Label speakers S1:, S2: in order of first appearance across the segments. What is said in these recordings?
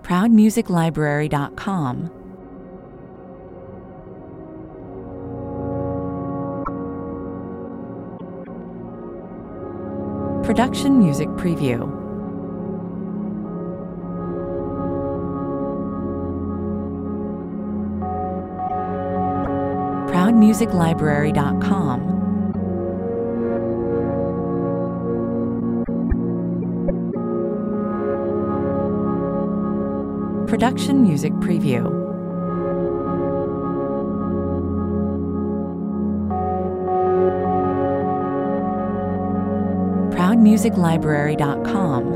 S1: ProudMusicLibrary.com. Production Music Preview. ProudMusicLibrary.com. Production Music Preview. ProudMusicLibrary.com.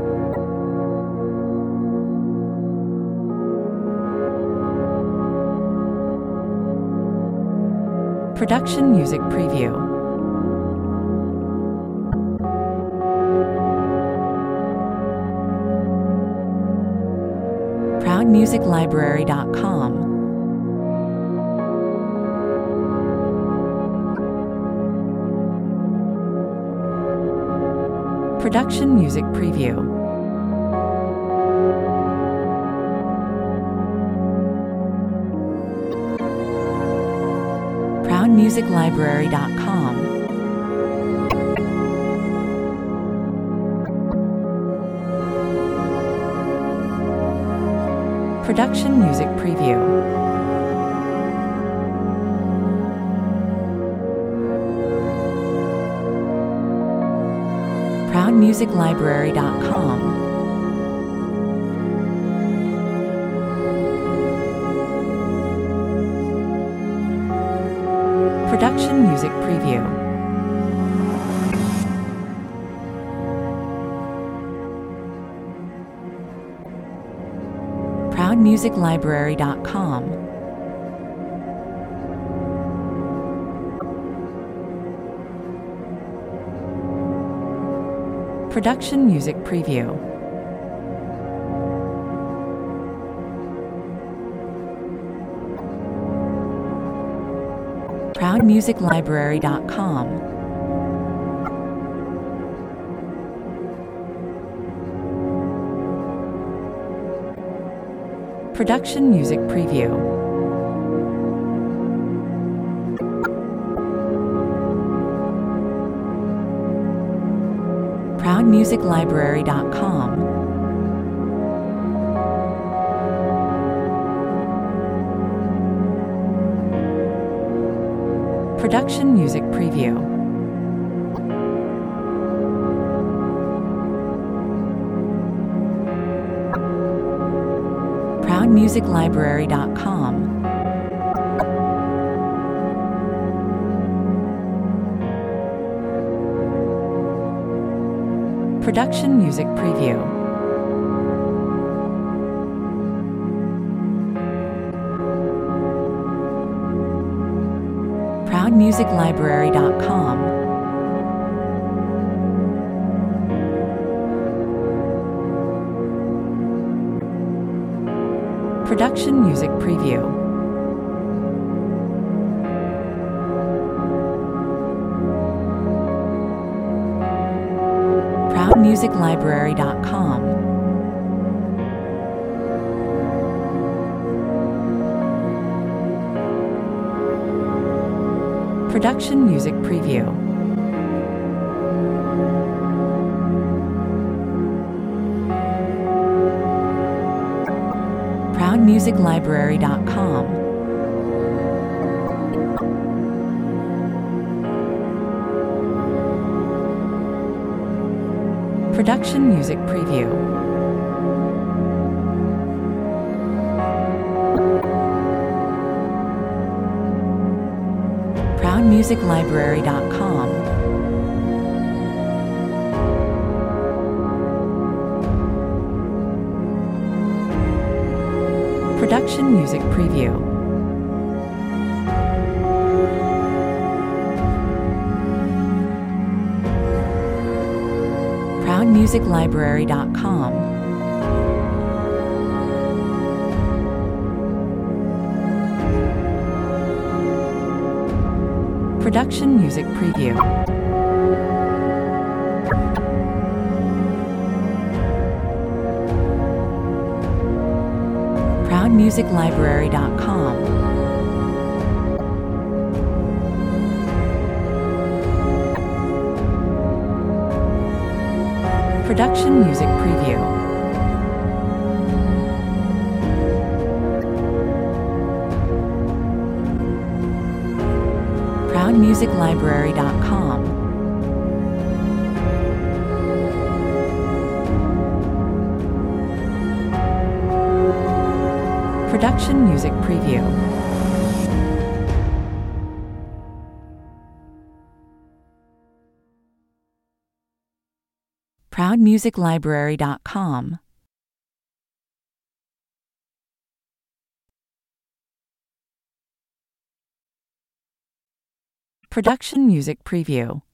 S1: Production Music Preview. ProudMusicLibrary.com. Production Music Preview. ProudMusicLibrary.com. Production Music Preview. ProudMusicLibrary.com. Production Music Preview. ProudMusicLibrary.com. Production Music Preview. ProudMusicLibrary.com. Production Music Preview. ProudMusicLibrary.com. Production Music Preview. ProudMusicLibrary.com. Production Music Preview. ProudMusicLibrary.com. Production Music Preview. ProudMusicLibrary.com. Production Music Preview. ProudMusicLibrary.com. Production Music Preview. ProudMusicLibrary.com. Production Music Preview. ProudMusicLibrary.com. Production Music Preview. ProudMusicLibrary.com. Production Music Preview. ProudMusicLibrary.com. Production Music Preview. ProudMusicLibrary.com. Production Music Preview.